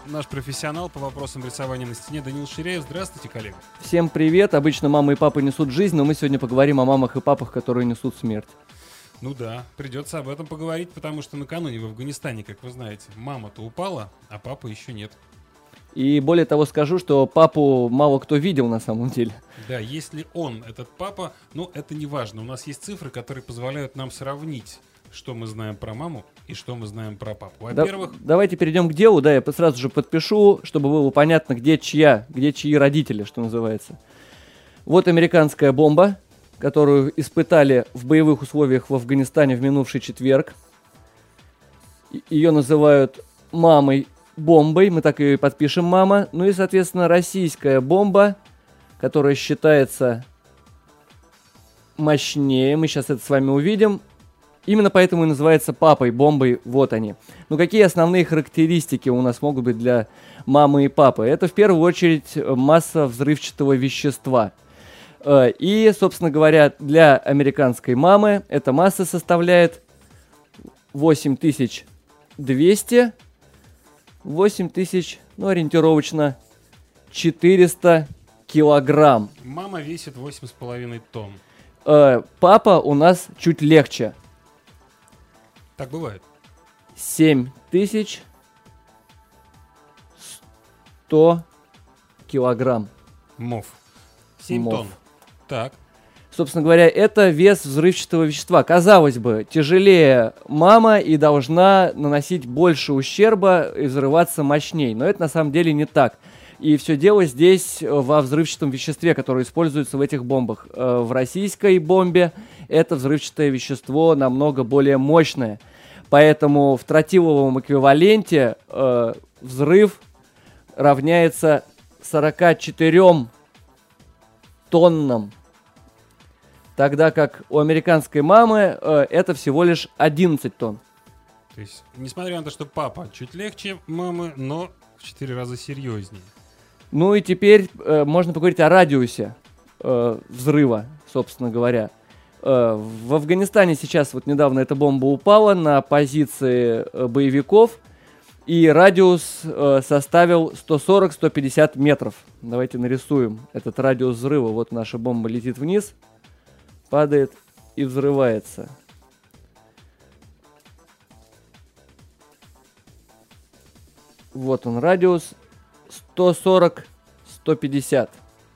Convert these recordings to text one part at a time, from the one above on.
наш профессионал по вопросам рисования на стене Даниил Ширяев. Здравствуйте, коллега. Всем привет. Обычно мама и папа несут жизнь, но мы сегодня поговорим о мамах и папах, которые несут смерть. Ну да, придется об этом поговорить, потому что накануне в Афганистане, как вы знаете, мама-то упала, а папы еще нет. И более того скажу, что папу мало кто видел на самом деле. Да, если он, этот папа, ну это не важно. У нас есть цифры, которые позволяют нам сравнить, что мы знаем про маму и что мы знаем про папу. Во-первых... Давайте перейдем к делу, да, я сразу же подпишу, чтобы было понятно, где чьи родители, что называется. Вот американская бомба, которую испытали в боевых условиях в Афганистане в минувший четверг. Ее называют мамой-бомбой, мы так и подпишем «мама». Ну и, соответственно, российская бомба, которая считается мощнее, мы сейчас это с вами увидим. Именно поэтому и называется папой-бомбой, вот они. Ну какие основные характеристики у нас могут быть для мамы и папы? Это в первую очередь масса взрывчатого вещества. И, собственно говоря, для американской мамы эта масса составляет 8200, ну, ориентировочно 400 килограмм. Мама весит 8,5 тонн. Папа у нас чуть легче. Так бывает. 7100 килограмм. МОВ. 7 тонн. Так. Собственно говоря, это вес взрывчатого вещества. Казалось бы, тяжелее мама и должна наносить больше ущерба и взрываться мощней. Но это на самом деле не так. И все дело здесь во взрывчатом веществе, которое используется в этих бомбах. В российской бомбе это взрывчатое вещество намного более мощное. Поэтому в тротиловом эквиваленте взрыв равняется 44 тоннам. Тогда как у американской мамы это всего лишь 11 тонн. То есть, несмотря на то, что папа чуть легче мамы, но в 4 раза серьезнее. Ну и теперь можно поговорить о радиусе взрыва, собственно говоря. В Афганистане сейчас, вот недавно эта бомба упала на позиции боевиков, и радиус составил 140-150 метров. Давайте нарисуем этот радиус взрыва. Вот наша бомба летит вниз, падает и взрывается. Вот он, радиус 140-150.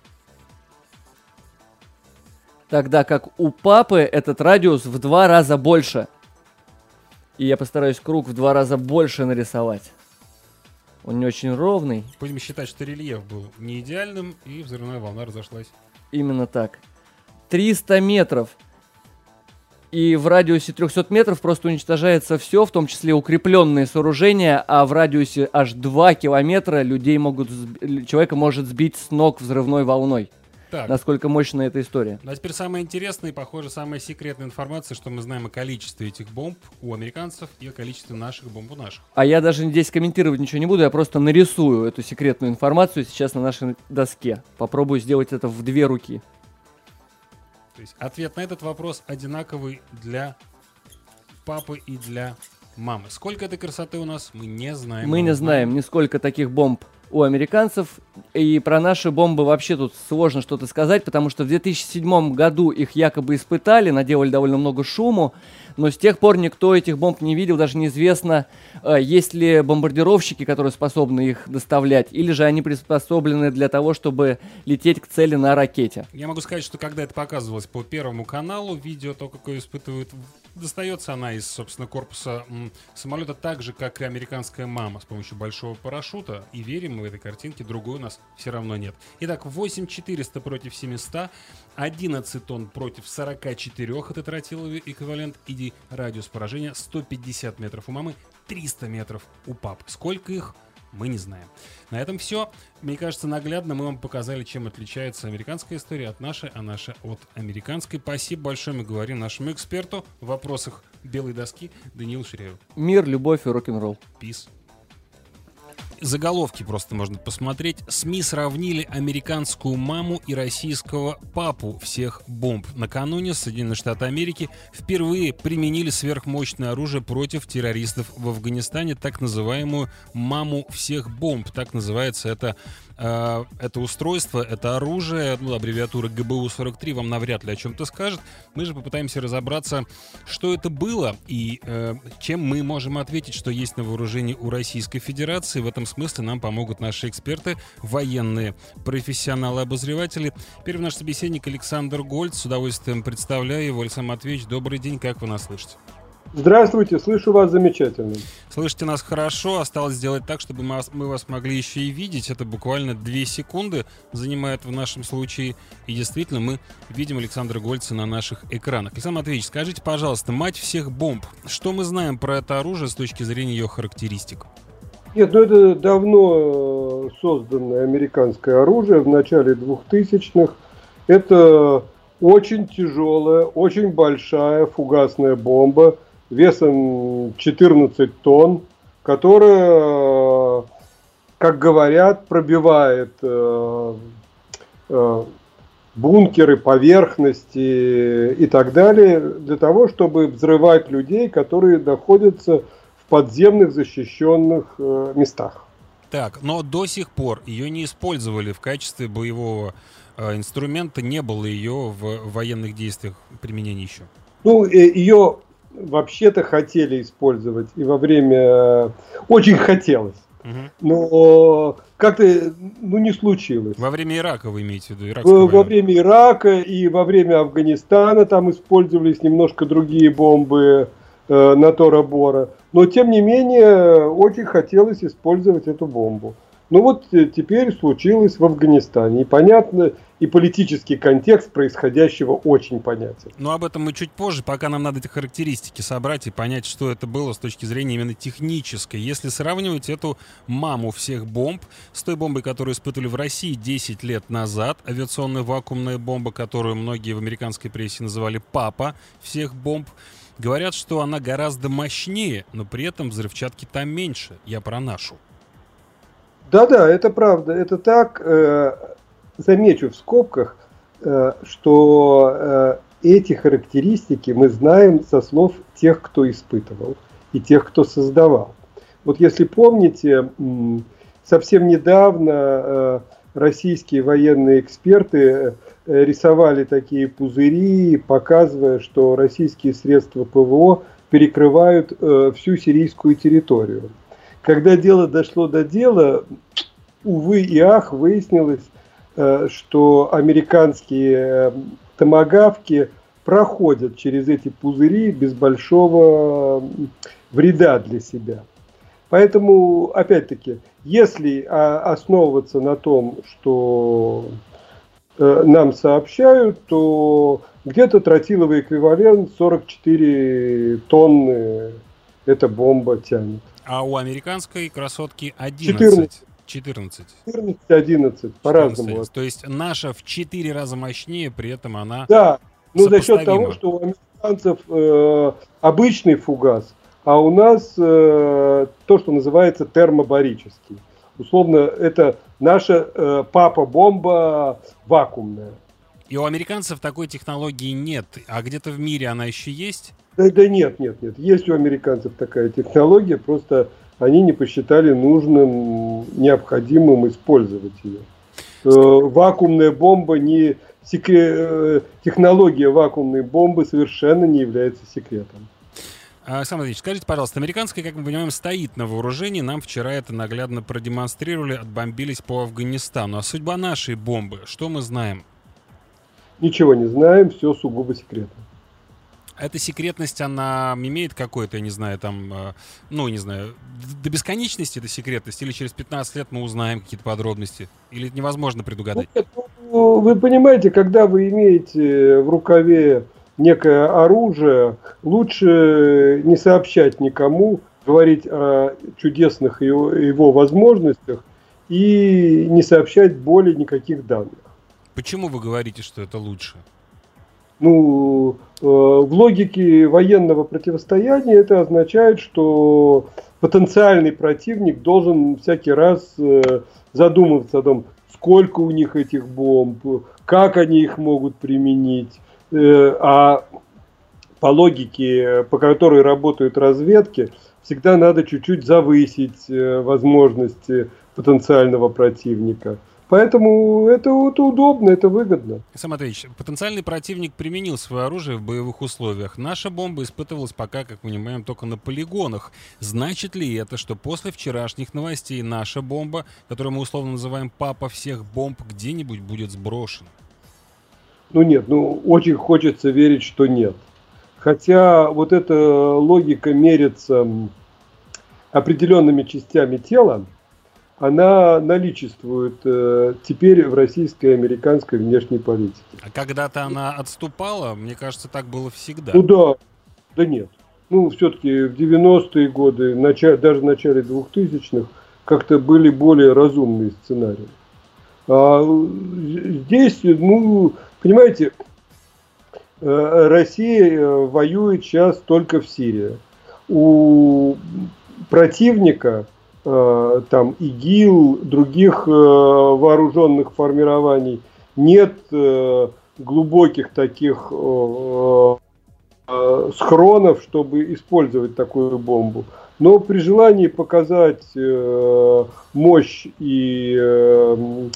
Тогда как у папы этот радиус в 2 раза больше. И я постараюсь круг в 2 раза больше нарисовать. Он не очень ровный. Будем считать, что рельеф был не идеальным, и взрывная волна разошлась. Именно так. 300 метров. И в радиусе 300 метров просто уничтожается все, в том числе укрепленные сооружения, а в радиусе аж 2 километра человека может сбить с ног взрывной волной. Так. Насколько мощная эта история. Ну а теперь самое интересное и, похоже, самая секретная информация, что мы знаем о количестве этих бомб у американцев и о количестве наших бомб у наших. А я даже здесь комментировать ничего не буду, я просто нарисую эту секретную информацию сейчас на нашей доске. Попробую сделать это в 2 руки. То есть ответ на этот вопрос одинаковый для папы и для мамы. Сколько этой красоты у нас, мы не знаем. Мы не знаем нисколько таких бомб у американцев, и про наши бомбы вообще тут сложно что-то сказать, потому что в 2007 году их якобы испытали, наделали довольно много шуму, но с тех пор никто этих бомб не видел, даже неизвестно, есть ли бомбардировщики, которые способны их доставлять, или же они приспособлены для того, чтобы лететь к цели на ракете. Я могу сказать, что когда это показывалось по Первому каналу, видео, то, как ее испытывают, достается она из, собственно, корпуса самолета так же, как и американская мама, с помощью большого парашюта, и верим мы в этой картинке, другой у нас все равно нет. Итак, 8400 против 700, 11 тонн против 44, это тротиловый эквивалент, и радиус поражения 150 метров у мамы, 300 метров у папы. Сколько их, мы не знаем. На этом все. Мне кажется, наглядно мы вам показали, чем отличается американская история от нашей, а наша от американской. Спасибо большое, мы говорим нашему эксперту в вопросах белой доски Даниилу Ширяеву. Мир, любовь и рок-н-ролл. Peace. заголовки просто можно посмотреть. СМИ сравнили американскую маму и российского папу всех бомб. Накануне Соединенные Штаты Америки впервые применили сверхмощное оружие против террористов в Афганистане, так называемую маму всех бомб. Так называется это устройство, это оружие, аббревиатура ГБУ-43 вам навряд ли о чем-то скажет. Мы же попытаемся разобраться, что это было и чем мы можем ответить, что есть на вооружении у Российской Федерации. В этом смысле нам помогут наши эксперты, военные профессионалы-обозреватели. Первый наш собеседник Александр Гольц. С удовольствием представляю его. Александр Матвеевич, добрый день, как вы нас слышите? Здравствуйте, слышу вас замечательно. Слышите нас хорошо, осталось сделать так, чтобы мы вас могли еще и видеть. Это буквально 2 секунды занимает в нашем случае. И действительно, мы видим Александра Гольца на наших экранах. Александр Матвеевич, скажите, пожалуйста, мать всех бомб, что мы знаем про это оружие с точки зрения ее характеристик? Нет, это давно созданное американское оружие в начале 2000-х. Это очень тяжелая, очень большая фугасная бомба весом 14 тонн, которая, как говорят, пробивает бункеры, поверхности и так далее, для того, чтобы взрывать людей, которые находятся в подземных защищенных местах. Так, но до сих пор ее не использовали в качестве боевого инструмента, не было ее в военных действиях применения еще. Ну, ее вообще-то хотели использовать и во время... Очень хотелось. Но как-то не случилось. Во время Ирака вы имеете в виду? Во время Ирака и во время Афганистана там использовались немножко другие бомбы на Тора-Бора. Но, тем не менее, очень хотелось использовать эту бомбу. Ну вот теперь случилось в Афганистане. И понятно, и политический контекст происходящего очень понятен. Но об этом мы чуть позже, пока нам надо эти характеристики собрать и понять, что это было с точки зрения именно технической. Если сравнивать эту маму всех бомб с той бомбой, которую испытывали в России 10 лет назад, авиационная вакуумная бомба, которую многие в американской прессе называли «папа всех бомб», говорят, что она гораздо мощнее, но при этом взрывчатки там меньше. Я про нашу. Да-да, это правда, это так. Замечу в скобках, что эти характеристики мы знаем со слов тех, кто испытывал и тех, кто создавал. Вот если помните, совсем недавно российские военные эксперты рисовали такие пузыри, показывая, что российские средства ПВО перекрывают всю сирийскую территорию. Когда дело дошло до дела, увы и ах, выяснилось, что американские томагавки проходят через эти пузыри без большого вреда для себя. Поэтому, опять-таки, если основываться на том, что нам сообщают, то где-то тротиловый эквивалент 44 тонны эта бомба тянет. А у американской красотки 11. 14. 11, по-разному. То есть наша в 4 раза мощнее, при этом она да, ну за счет того, что у американцев обычный фугас, а у нас то, что называется термобарический. Условно, это наша папа-бомба вакуумная. И у американцев такой технологии нет. А где-то в мире она еще есть? Да нет. Есть у американцев такая технология, просто они не посчитали нужным, необходимым использовать ее. Вакуумная бомба технология вакуумной бомбы совершенно не является секретом. Александр Ильич, скажите, пожалуйста, американская, как мы понимаем, стоит на вооружении. Нам вчера это наглядно продемонстрировали, отбомбились по Афганистану. А судьба нашей бомбы, что мы знаем? Ничего не знаем, все сугубо секретно. Эта секретность, она имеет какой-то, я не знаю, там, до бесконечности эта секретность? Или через 15 лет мы узнаем какие-то подробности? Или это невозможно предугадать? Вы понимаете, когда вы имеете в рукаве некое оружие, лучше не сообщать никому, говорить о чудесных его возможностях и не сообщать более никаких данных. Почему вы говорите, что это лучше? В логике военного противостояния это означает, что потенциальный противник должен всякий раз задумываться о том, сколько у них этих бомб, как они их могут применить. А по логике, по которой работают разведки, всегда надо чуть-чуть завысить возможности потенциального противника. Поэтому это удобно, это выгодно. Александр Матвеевич, потенциальный противник применил свое оружие в боевых условиях. Наша бомба испытывалась пока, как мы понимаем, только на полигонах. Значит ли это, что после вчерашних новостей наша бомба, которую мы условно называем «папа всех бомб», где-нибудь будет сброшена? Нет, очень хочется верить, что нет. Хотя вот эта логика мерится определенными частями тела, она наличествует теперь в российской и американской внешней политике. А когда-то она отступала? Мне кажется, так было всегда. Да нет. Все-таки в 90-е годы, даже в начале 2000-х, как-то были более разумные сценарии. А здесь, понимаете, Россия воюет сейчас только в Сирии. У противника, там ИГИЛ, других вооруженных формирований, нет глубоких таких схронов, чтобы использовать такую бомбу. Но при желании показать мощь и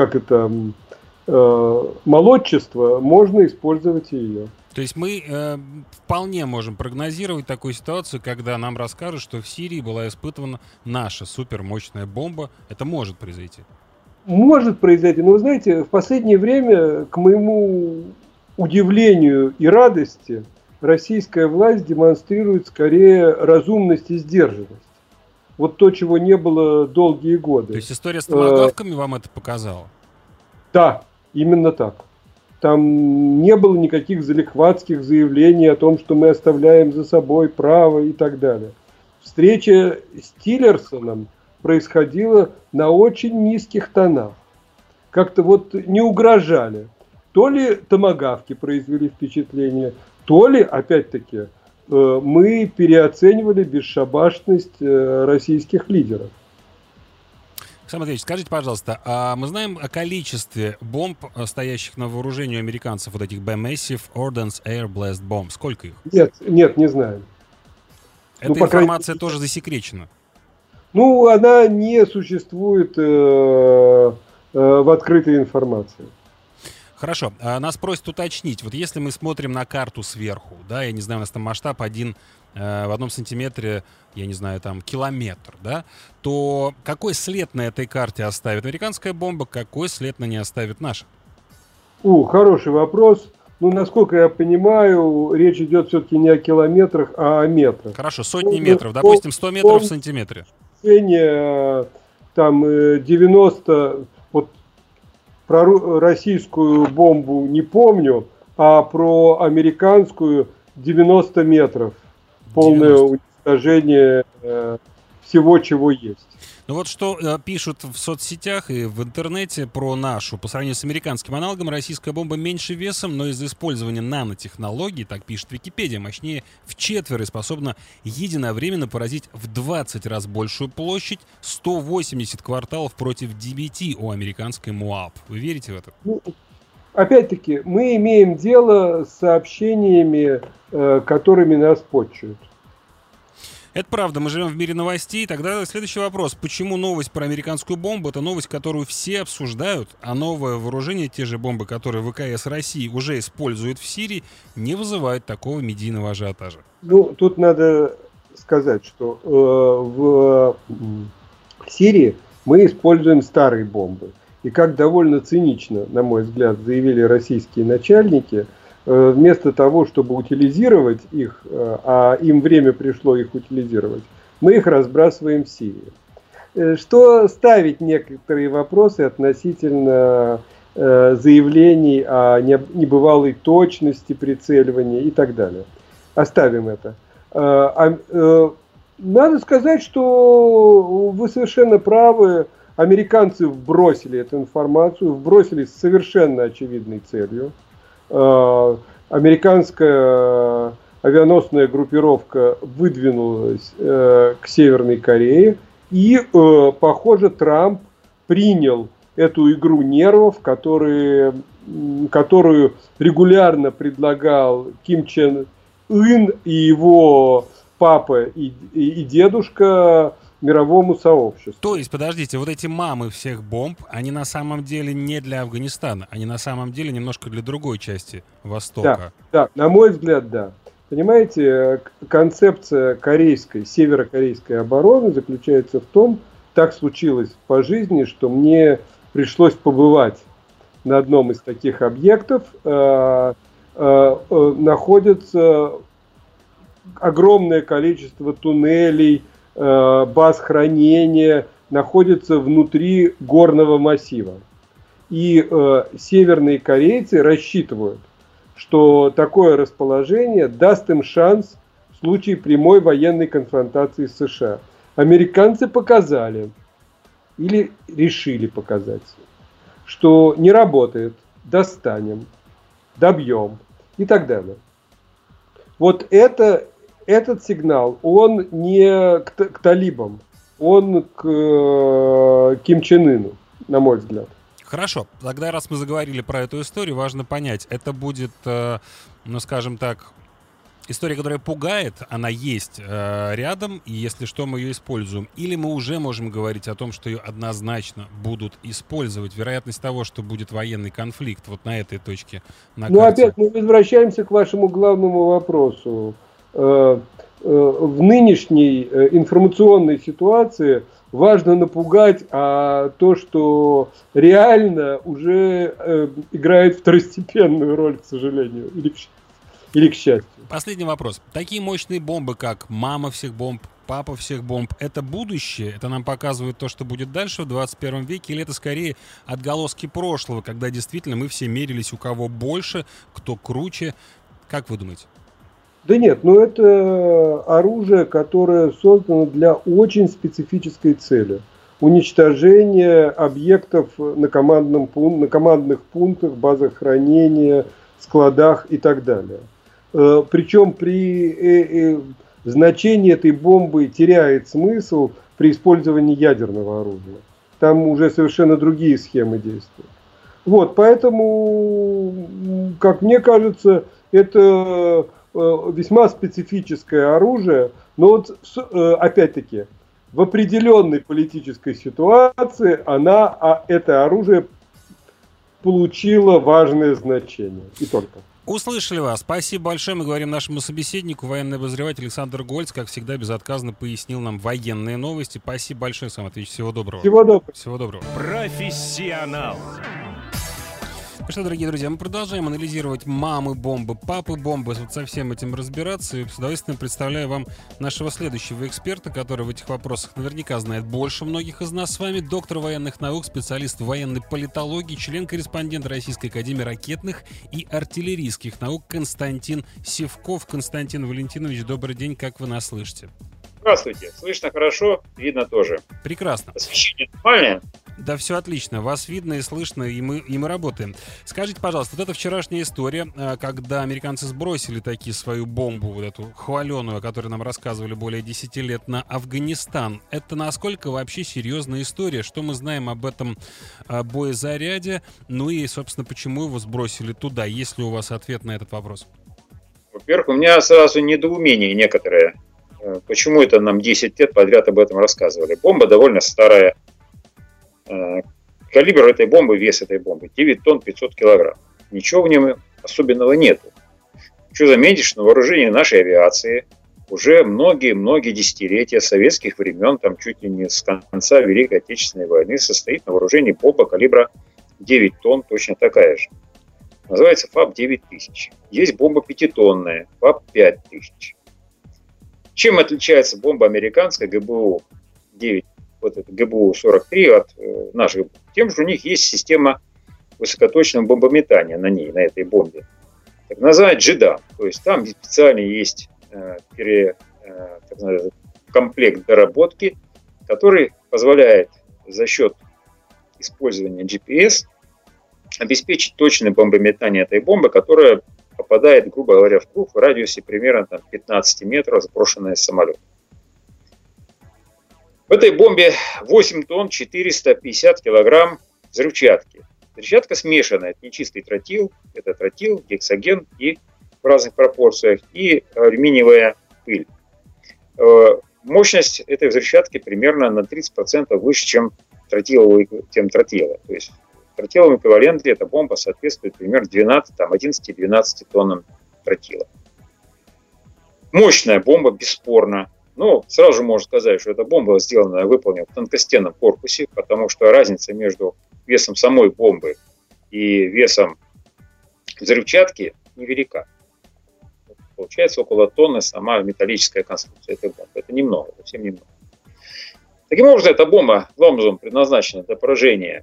молодчество, можно использовать ее. То есть мы вполне можем прогнозировать такую ситуацию, когда нам расскажут, что в Сирии была испытана наша супермощная бомба. Это может произойти? Может произойти. Но вы знаете, в последнее время, к моему удивлению и радости, российская власть демонстрирует скорее разумность и сдержанность. Вот то, чего не было долгие годы. То есть история с томагавками вам это показала? Да, именно так. Там не было никаких залихватских заявлений о том, что мы оставляем за собой право и так далее. Встреча с Тиллерсоном происходила на очень низких тонах. Как-то не угрожали. То ли томагавки произвели впечатление, то ли, опять-таки, мы переоценивали бесшабашность российских лидеров. Александр Матвеевич, скажите, пожалуйста, а мы знаем о количестве бомб, стоящих на вооружении у американцев, вот этих Massive Ordnance Air Blast Bomb? Сколько их? Нет, не знаем. Эта информация тоже засекречена? Она не существует в открытой информации. Хорошо. Нас просят уточнить. Вот если мы смотрим на карту сверху, да, я не знаю, у нас там масштаб в 1 сантиметре, я не знаю, там километр, да, то какой след на этой карте оставит американская бомба, какой след на ней оставит наша? Хороший вопрос. Насколько я понимаю, речь идет все-таки не о километрах, а о метрах. Хорошо, сотни метров, допустим, 100 метров в сантиметре. Там 90, про российскую бомбу не помню, а про американскую 90 метров. Полное уничтожение всего, чего есть. Что пишут в соцсетях и в интернете про нашу. По сравнению с американским аналогом, российская бомба меньше весом, но из-за использования нанотехнологий, так пишет Википедия, мощнее в 4 и способна единовременно поразить в 20 раз большую площадь, 180 кварталов против 9 у американской МУАП. Вы верите в это? Опять-таки, мы имеем дело с сообщениями, которыми нас почуют. Это правда, мы живем в мире новостей. Тогда следующий вопрос. Почему новость про американскую бомбу — это новость, которую все обсуждают, а новое вооружение, те же бомбы, которые ВКС России уже используют в Сирии, не вызывают такого медийного ажиотажа? Тут надо сказать, что в Сирии мы используем старые бомбы. И как довольно цинично, на мой взгляд, заявили российские начальники, вместо того, чтобы утилизировать их, а им время пришло их утилизировать, мы их разбрасываем в Сирию. Что ставит некоторые вопросы относительно заявлений о небывалой точности прицеливания и так далее. Оставим это. Надо сказать, что вы совершенно правы. Американцы вбросили эту информацию, вбросили с совершенно очевидной целью. Американская авианосная группировка выдвинулась к Северной Корее. И, похоже, Трамп принял эту игру нервов, которую регулярно предлагал Ким Чен Ын и его папа и дедушка мировому сообществу. То есть, подождите, вот эти мамы всех бомб, они на самом деле не для Афганистана, они на самом деле немножко для другой части Востока. Да, на мой взгляд, да. Понимаете, концепция северокорейской обороны заключается в том, так случилось по жизни, что мне пришлось побывать на одном из таких объектов. Находится огромное количество туннелей, баз хранения, находится внутри горного массива. И северные корейцы рассчитывают, что такое расположение даст им шанс в случае прямой военной конфронтации с США. Американцы показали, или решили показать, что не работает, достанем, добьем и так далее. Вот этот сигнал, он не к талибам, он к Ким Чен Ыну, на мой взгляд. Хорошо, тогда раз мы заговорили про эту историю, важно понять, это будет, ну скажем так, история, которая пугает, она есть рядом, и если что, мы ее используем. Или мы уже можем говорить о том, что ее однозначно будут использовать. Вероятность того, что будет военный конфликт вот на этой точке на карте. Опять мы возвращаемся к вашему главному вопросу. В нынешней информационной ситуации важно напугать, а то, что реально уже играет второстепенную роль, к сожалению, или к счастью. Последний вопрос. Такие мощные бомбы, как мама всех бомб, папа всех бомб, это будущее? Это нам показывает то, что будет дальше в 21 веке? Или это скорее отголоски прошлого, когда действительно мы все мерились, у кого больше, кто круче? Как вы думаете? Да нет, это оружие, которое создано для очень специфической цели. Уничтожение объектов на командных пунктах, базах хранения, складах и так далее. Причем при значении этой бомбы теряет смысл при использовании ядерного оружия. Там уже совершенно другие схемы действуют. Поэтому, как мне кажется, это весьма специфическое оружие, но опять-таки в определенной политической ситуации это оружие получило важное значение. И только. Услышали вас. Спасибо большое. Мы говорим нашему собеседнику, военный обозреватель Александр Гольц, как всегда, безотказно пояснил нам военные новости. Спасибо большое, Сам Матвеевич. Всего доброго. Всего доброго. Профессионал. Ну что, дорогие друзья, мы продолжаем анализировать мамы бомбы, папы бомбы, вот со всем этим разбираться. И с удовольствием представляю вам нашего следующего эксперта, который в этих вопросах наверняка знает больше многих из нас с вами. Доктор военных наук, специалист в военной политологии, член-корреспондент Российской академии ракетных и артиллерийских наук Константин Сивков. Константин Валентинович, добрый день, как вы нас слышите? Здравствуйте. Слышно хорошо, видно тоже. Прекрасно. Освещение нормальное? Да, все отлично. Вас видно и слышно, и мы работаем. Скажите, пожалуйста, вот эта вчерашняя история, когда американцы сбросили таки свою бомбу, вот эту хваленую, о которой нам рассказывали более 10 лет, на Афганистан, это насколько вообще серьезная история? Что мы знаем об этом боезаряде? Ну и, собственно, почему его сбросили туда? Есть ли у вас ответ на этот вопрос? Во-первых, у меня сразу недоумение некоторое. Почему это нам 10 лет подряд об этом рассказывали? Бомба довольно старая. Калибр этой бомбы, вес этой бомбы 9 тонн 500 килограмм. Ничего в нем особенного нету. Хочу заметить, что на вооружении нашей авиации уже многие десятилетия советских времен, там чуть ли не с конца Великой Отечественной войны, состоит на вооружении бомба калибра 9 тонн, точно такая же. Называется ФАП-9000. Есть бомба 5-тонная, ФАП-5000. Чем отличается бомба американская ГБУ-9, вот это ГБУ-43 от наших? Тем, что у них есть система высокоточного бомбометания на ней, на этой бомбе. Так называемый JDAM. То есть там специально есть комплект доработки, который позволяет за счет использования GPS обеспечить точное бомбометание этой бомбы, которая попадает, грубо говоря, в круг в радиусе примерно 15 метров, сброшенная с самолета. В этой бомбе 8 тонн 450 килограмм взрывчатки. Взрывчатка смешанная, это нечистый тротил, это тротил, гексоген и в разных пропорциях, и алюминиевая пыль. Мощность этой взрывчатки примерно на 30% выше, чем тротила. То есть в тротиловом эквиваленте эта бомба соответствует примерно 11-12 тоннам тротила. Мощная бомба, бесспорно. Но сразу же можно сказать, что эта бомба выполнена в тонкостенном корпусе, потому что разница между весом самой бомбы и весом взрывчатки невелика. Получается около тонны сама металлическая конструкция этой бомбы. Это немного, совсем немного. Таким образом, эта бомба главным образом предназначена для поражения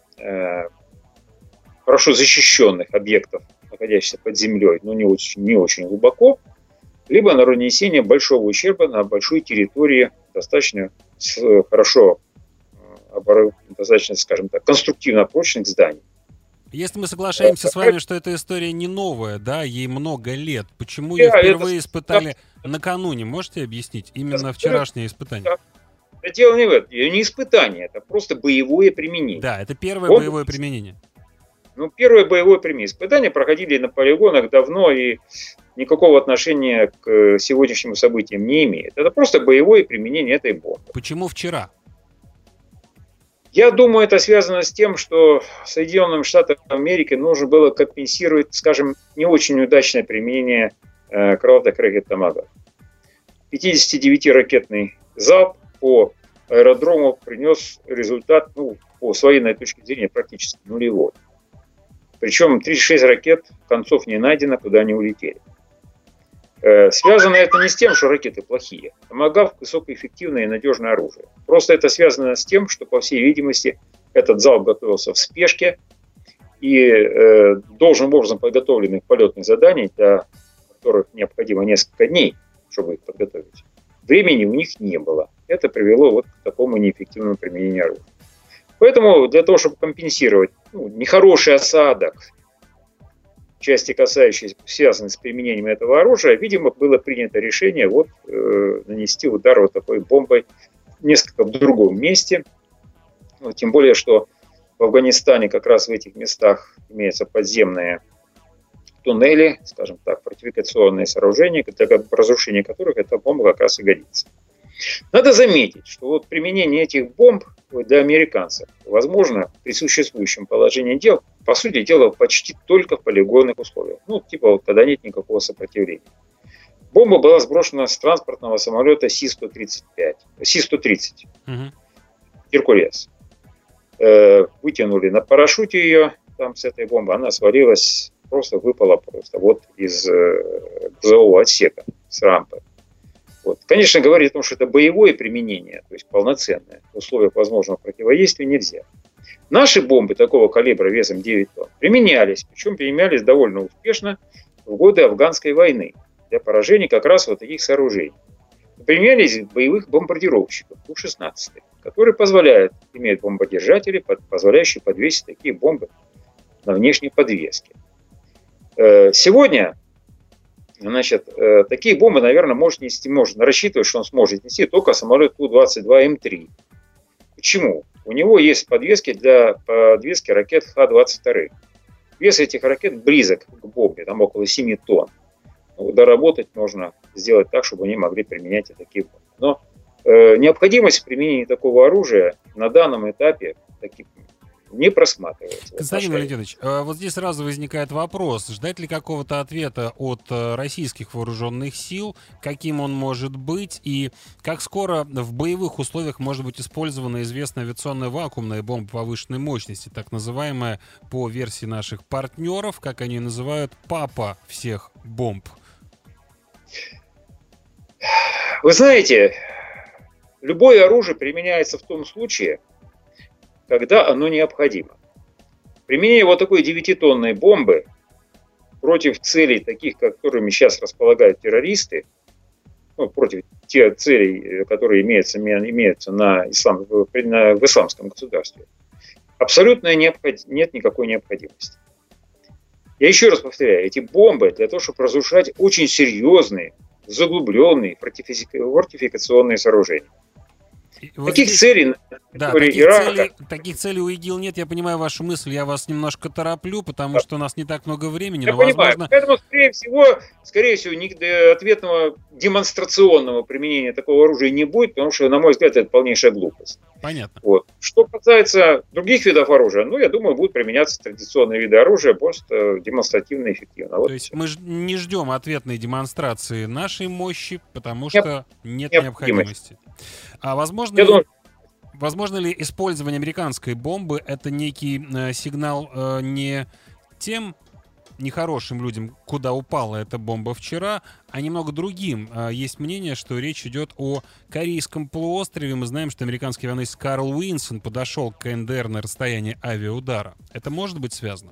хорошо защищенных объектов, находящихся под землей, но не очень глубоко, либо на нанесение большого ущерба на большой территории достаточно хорошо, достаточно, скажем так, конструктивно прочных зданий. Если мы соглашаемся с вами, что эта история не новая, да, ей много лет, почему ее впервые испытали накануне? Можете объяснить? Именно вчерашнее испытание. Это дело не в этом. Это не испытание, это просто боевое применение. Да, это первое боевое применение. Ну, первое боевое применение. Испытания проходили на полигонах давно и никакого отношения к сегодняшним событиям не имеет. Это просто боевое применение этой бомбы. Почему вчера? Я думаю, это связано с тем, что Соединенным Штатам Америки нужно было компенсировать, скажем, не очень удачное применение крылатых ракет Томагавк. 59-ракетный залп по аэродрому принес результат, по с военной точки зрения, практически нулевой. Причем 36 ракет концов не найдено, куда они улетели. Связано это не с тем, что ракеты плохие. Томагавк – высокоэффективное и надежное оружие. Просто это связано с тем, что, по всей видимости, этот залп готовился в спешке, и должным образом подготовленных полетных заданий, для которых необходимо несколько дней, чтобы их подготовить, времени у них не было. Это привело вот к такому неэффективному применению оружия. Поэтому для того, чтобы компенсировать нехороший осадок, части, касающиеся, связанные с применением этого оружия, видимо, было принято решение нанести удар вот такой бомбой несколько в другом месте. Тем более, что в Афганистане как раз в этих местах имеются подземные туннели, скажем так, фортификационные сооружения, для разрушения которых эта бомба как раз и годится. Надо заметить, что применение этих бомб для американцев возможно при существующем положении дел, по сути дела, почти только в полигонных условиях. Когда нет никакого сопротивления. Бомба была сброшена с транспортного самолета Си-130. Геркулес. Вытянули на парашюте ее там с этой бомбы. Она свалилась, выпала из грузового отсека с рампы. Конечно, говорить о том, что это боевое применение, то есть полноценное, в условиях возможного противодействия нельзя. Наши бомбы такого калибра весом 9 тонн применялись, причем применялись довольно успешно в годы афганской войны для поражения как раз таких сооружений. Применялись боевых бомбардировщиков Ту-16, которые имеют бомбодержатели, позволяющие подвесить такие бомбы на внешней подвеске. Сегодня такие бомбы, наверное, можно рассчитывать, что он сможет нести только самолет Ту-22М3. Почему? У него есть подвески для подвески ракет Х-22. Вес этих ракет близок к бомбе, там около 7 тонн. Доработать можно, сделать так, чтобы они могли применять такие бомбы. Но необходимость применения такого оружия на данном этапе не просматривается. Константин Валентинович, вот здесь сразу возникает вопрос, ждать ли какого-то ответа от российских вооруженных сил, каким он может быть, и как скоро в боевых условиях может быть использована известная авиационная вакуумная бомба повышенной мощности, так называемая по версии наших партнеров, как они называют, папа всех бомб. Вы знаете, любое оружие применяется в том случае, когда оно необходимо. Применение такой 9-тонной бомбы против целей, таких, которыми сейчас располагают террористы, против тех целей, которые имеются в исламском государстве, абсолютно нет никакой необходимости. Я еще раз повторяю, эти бомбы для того, чтобы разрушать очень серьезные, заглубленные фортификационные сооружения. Вот Таких здесь, целей на да, территории Ирака... таких целей у ИГИЛ нет. Я понимаю вашу мысль, я вас немножко тороплю, потому что у нас не так много времени. Я Но, понимаю. возможно... Поэтому, скорее всего, ответного демонстрационного применения такого оружия не будет, потому что, на мой взгляд, это полнейшая глупость. Понятно. Вот. Что касается других видов оружия, я думаю, будут применяться традиционные виды оружия, просто демонстративно эффективно. То есть мы не ждем ответной демонстрации нашей мощи, потому что нет необходимости. А возможно ли использование американской бомбы — это некий сигнал не тем нехорошим людям, куда упала эта бомба вчера, а немного другим? Есть мнение, что речь идет о Корейском полуострове. Мы знаем, что американский авианосец Карл Уинсон подошел к КНДР на расстоянии авиаудара. Это может быть связано?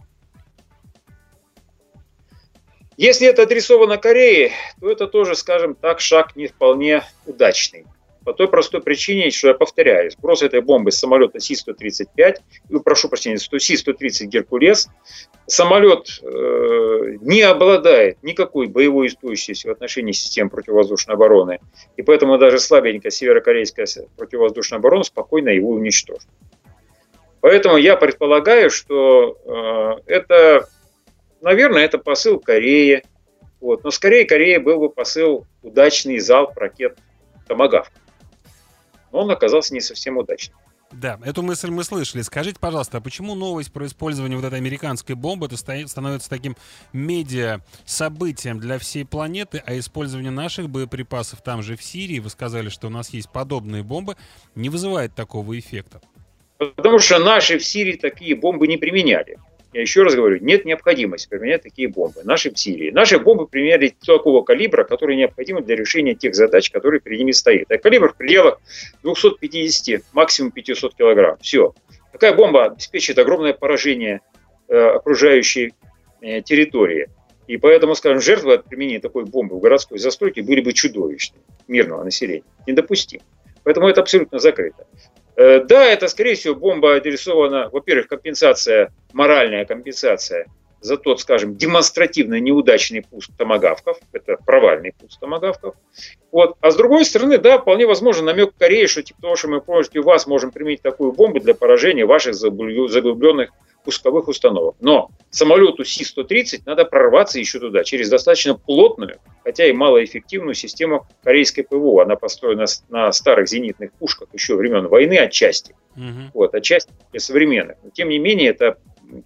Если это адресовано Корее, то это тоже, скажем так, шаг не вполне удачный. По той простой причине, что я повторяю, сброс этой бомбы с самолета Си-135, прошу прощения, Си-130 «Геркулес», самолет не обладает никакой боевой устойчивостью в отношении систем противовоздушной обороны, и поэтому даже слабенькая северокорейская противовоздушная оборона спокойно его уничтожит. Поэтому я предполагаю, что наверное, это посыл Кореи. Но скорее Кореи был бы посыл удачный залп ракет «Томагавк». Но он оказался не совсем удачным. Да, эту мысль мы слышали. Скажите, пожалуйста, а почему новость про использование вот этой американской бомбы становится таким медиа-событием для всей планеты, а использование наших боеприпасов там же в Сирии, вы сказали, что у нас есть подобные бомбы, не вызывает такого эффекта? Потому что наши в Сирии такие бомбы не применяли. Я еще раз говорю, нет необходимости применять такие бомбы. Наши в Сирии. Наши бомбы применяли такого калибра, который необходим для решения тех задач, которые перед ними стоят. А калибр в пределах 250, максимум 500 килограмм. Все. Такая бомба обеспечит огромное поражение окружающей территории. И поэтому, скажем, жертвы от применения такой бомбы в городской застройке были бы чудовищны мирного населения. Недопустимо. Поэтому это абсолютно закрыто. Да, это, скорее всего, бомба адресована, во-первых, моральная компенсация за тот, скажем, демонстративно неудачный пуск томагавков. Это провальный пуск томагавков. А с другой стороны, да, вполне возможно намек Кореи, что типа того, что мы против вас можем применить такую бомбу для поражения ваших заглубленных пусковых установок. Но самолету Си-130 надо прорваться еще туда, через достаточно плотную, хотя и малоэффективную систему корейской ПВО. Она построена на старых зенитных пушках еще времен войны отчасти. Отчасти современных. Но, тем не менее, это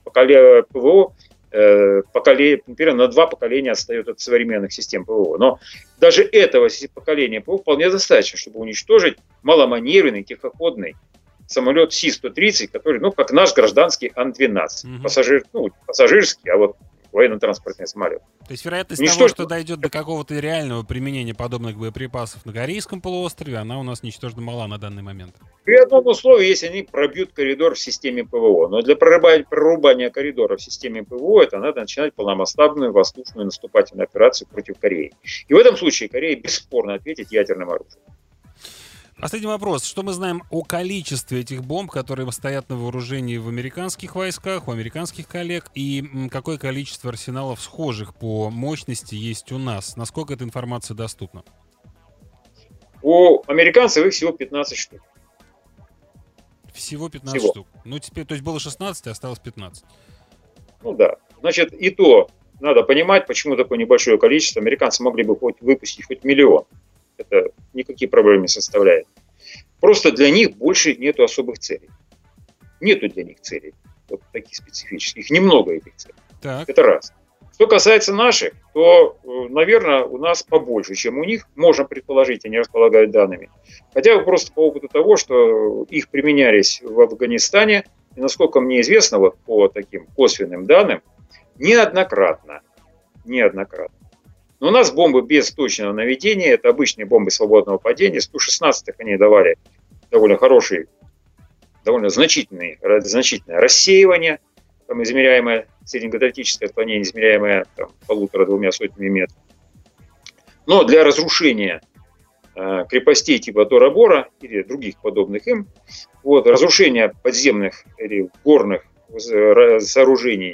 ПВО примерно на 2 поколения отстает от современных систем ПВО. Но даже этого поколения ПВО вполне достаточно, чтобы уничтожить маломаневренный, тихоходный самолет Си-130, который, как наш гражданский Ан-12. Пассажирский, а военно-транспортный самолет. То есть вероятность того, что дойдет до какого-то реального применения подобных боеприпасов на Корейском полуострове, она у нас ничтожно мала на данный момент. При одном условии, если они пробьют коридор в системе ПВО. Но для прорубания коридора в системе ПВО это надо начинать полномасштабную воздушную наступательную операцию против Кореи. И в этом случае Корея бесспорно ответит ядерным оружием. Последний вопрос. Что мы знаем о количестве этих бомб, которые стоят на вооружении в американских войсках, у американских коллег, и какое количество арсеналов схожих по мощности есть у нас? Насколько эта информация доступна? У американцев их всего 15 штук. Всего 15 штук? Теперь, то есть было 16, а осталось 15. Да. Значит, и то надо понимать, почему такое небольшое количество. Американцы могли бы выпустить хоть миллион. Это никакие проблемы не составляет. Просто для них больше нету особых целей. Нету для них целей. Таких специфических. Немного этих целей. Так. Это раз. Что касается наших, то, наверное, у нас побольше, чем у них. Можно предположить, они располагают данными. Хотя бы просто по опыту того, что их применялись в Афганистане. И насколько мне известно, по таким косвенным данным, неоднократно. Но у нас бомбы без точного наведения, это обычные бомбы свободного падения. 116-х они давали довольно хороший, довольно значительное рассеивание, измеряемое среднегравитатическое отклонение, измеряемое 1,5-2 сотнями метров. Но для разрушения крепостей типа Тора-Бора или других подобных им, разрушение подземных или горных сооружений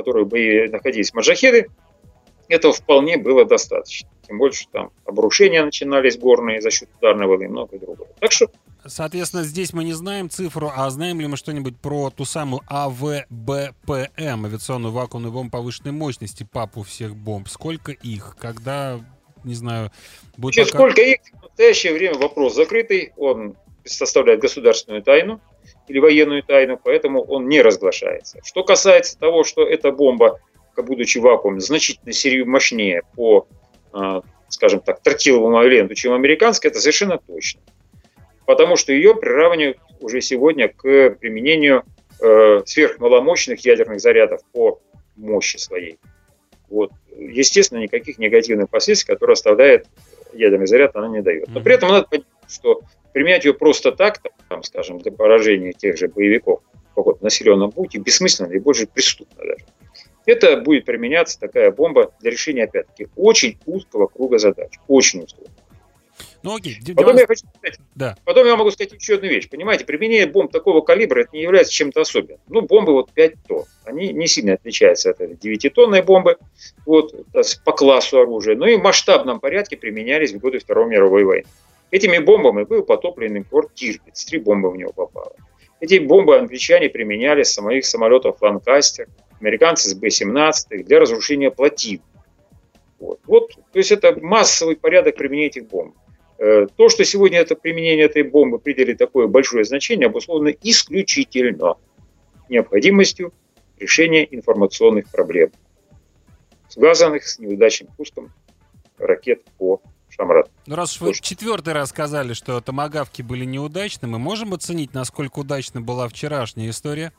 которых бы находились маджахеды, этого вполне было достаточно. Тем больше там обрушения начинались горные за счет ударной волны и многое другое. Так что... Соответственно, здесь мы не знаем цифру, а знаем ли мы что-нибудь про ту самую АВБПМ, авиационную вакуумную бомбу повышенной мощности, папу всех бомб? Сколько их? Когда, не знаю, будет Вообще, сколько их? В настоящее время вопрос закрытый. Он составляет государственную тайну или военную тайну, поэтому он не разглашается. Что касается того, что эта бомба, будучи вакуумной, значительно мощнее по, скажем так, тротиловому элементу, чем американская, это совершенно точно. Потому что ее приравнивают уже сегодня к применению сверхмаломощных ядерных зарядов по мощи своей. Вот. Естественно, никаких негативных последствий, которые оставляет ядерный заряд, она не дает. Но при этом надо понимать, что применять ее просто так, там, скажем, для поражения тех же боевиков в каком-то населенном пункте, бессмысленно и больше преступно даже. Это будет применяться, такая бомба, для решения, опять-таки, очень узкого круга задач. Очень узкого. Ну, окей. Потом я хочу сказать, да. Потом я могу сказать еще одну вещь. Понимаете, применение бомб такого калибра, это не является чем-то особенным. Ну, бомбы вот 5 тонн. Они не сильно отличаются от этой 9-тонной бомбы вот, по классу оружия, но и в масштабном порядке применялись в годы Второй мировой войны. Этими бомбами был потоплен порт Тирпиц. 3 бомбы в него попало. Эти бомбы англичане применяли с самих самолетов «Ланкастер», американцы с Б-17 для разрушения плотин. Вот. То есть это массовый порядок применения этих бомб. То, что сегодня это применение этой бомбы придали такое большое значение, обусловлено исключительно необходимостью решения информационных проблем, связанных с неудачным пуском ракет по Шамрату. Ну, раз уж вы 4-й раз сказали, что томагавки были неудачны, мы можем оценить, насколько удачна была вчерашняя история?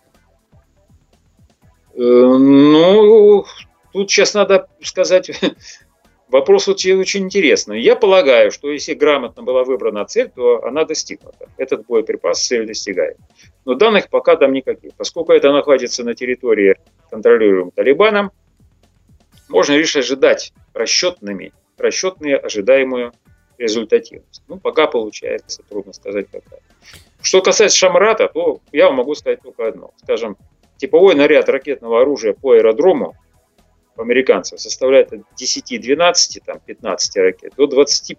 Ну, тут сейчас надо сказать... Вопрос очень интересный. Я полагаю, что если грамотно была выбрана цель, то она достигнута. Этот боеприпас цель достигает. Но данных пока там никаких. Поскольку это находится на территории, контролируемой Талибаном, можно лишь ожидать расчетные ожидаемую результативность. Ну, пока получается, трудно сказать какая. Что касается Шамрата, то я вам могу сказать только одно. Скажем, типовой наряд ракетного оружия по аэродрому американцев составляет от 10-12, там, 15 ракет до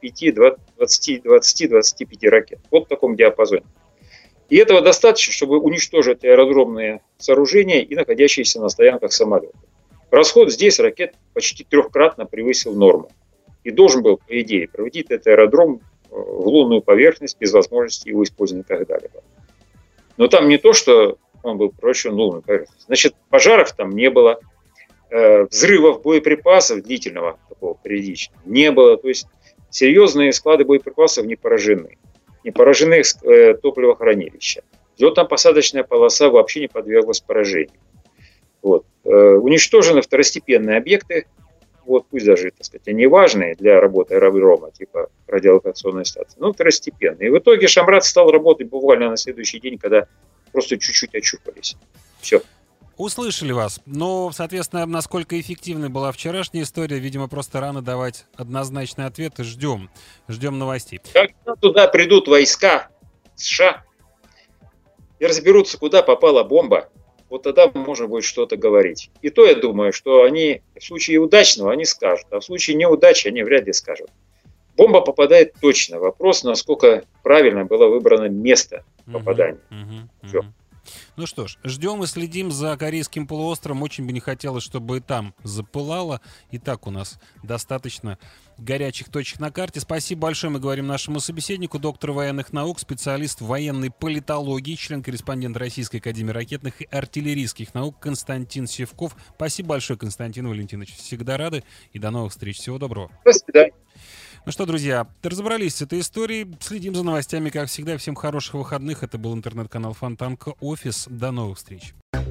20-25 ракет. Вот в таком диапазоне. И этого достаточно, чтобы уничтожить аэродромные сооружения и находящиеся на стоянках самолетов. Расход здесь ракет почти 3-кратно превысил норму. И должен был, по идее, проводить этот аэродром в лунную поверхность без возможности его использования когда-либо. Но там не то, что он был превращен в лунную поверхность. Значит, пожаров там не было. Взрывов боеприпасов длительного, такого периодичного, не было. То есть серьезные склады боеприпасов не поражены. Не поражены топливохранилища. Взлетно-посадочная полоса вообще не подверглась поражению. Вот. Уничтожены второстепенные объекты, вот, пусть даже, так сказать, они важные для работы аэродрома, типа радиолокационной станции, но второстепенные. И в итоге Шамрат стал работать буквально на следующий день, когда просто чуть-чуть очухались. Все. Услышали вас. Но, соответственно, насколько эффективной была вчерашняя история, видимо, просто рано давать однозначный ответ и ждем. Ждем новостей. Когда туда придут войска США и разберутся, куда попала бомба, вот тогда можно будет что-то говорить. И то я думаю, что они в случае удачного они скажут, а в случае неудачи они вряд ли скажут. Бомба попадает точно. Вопрос, насколько правильно было выбрано место попадания. Все. Ну что ж, ждем и следим за Корейским полуостровом. Очень бы не хотелось, чтобы и там запылало. И так у нас достаточно горячих точек на карте. Спасибо большое, мы говорим нашему собеседнику, доктор военных наук, специалист военной политологии, член-корреспондент Российской академии ракетных и артиллерийских наук Константин Севков. Спасибо большое, Константин Валентинович. Всегда рады и до новых встреч. Всего доброго. До свидания. Ну что, друзья, разобрались с этой историей. Следим за новостями, как всегда. Всем хороших выходных. Это был интернет-канал Фонтанка Офис. До новых встреч.